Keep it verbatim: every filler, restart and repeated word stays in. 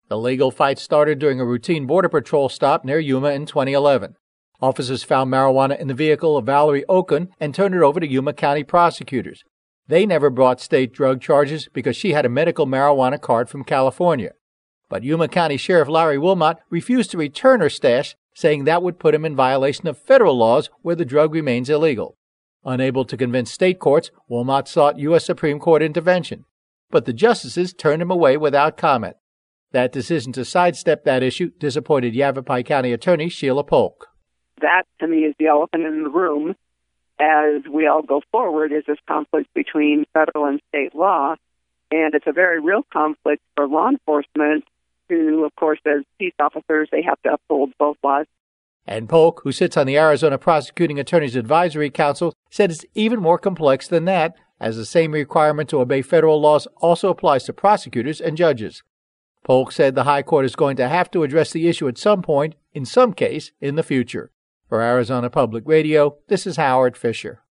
The legal fight started during a routine Border Patrol stop near Yuma in twenty eleven. Officers found marijuana in the vehicle of Valerie Okun and turned it over to Yuma County prosecutors. They never brought state drug charges because she had a medical marijuana card from California. But Yuma County Sheriff Larry Wilmot refused to return her stash, saying that would put him in violation of federal laws where the drug remains illegal. Unable to convince state courts, Wilmot sought U S Supreme Court intervention. But the justices turned him away without comment. That decision to sidestep that issue disappointed Yavapai County Attorney Sheila Polk. That, to me, is the elephant in the room as we all go forward, is this conflict between federal and state law. And it's a very real conflict for law enforcement who, of course, as peace officers, they have to uphold both laws. And Polk, who sits on the Arizona Prosecuting Attorneys Advisory Council, said it's even more complex than that, as the same requirement to obey federal laws also applies to prosecutors and judges. Polk said the High Court is going to have to address the issue at some point, in some case, in the future. For Arizona Public Radio, this is Howard Fisher.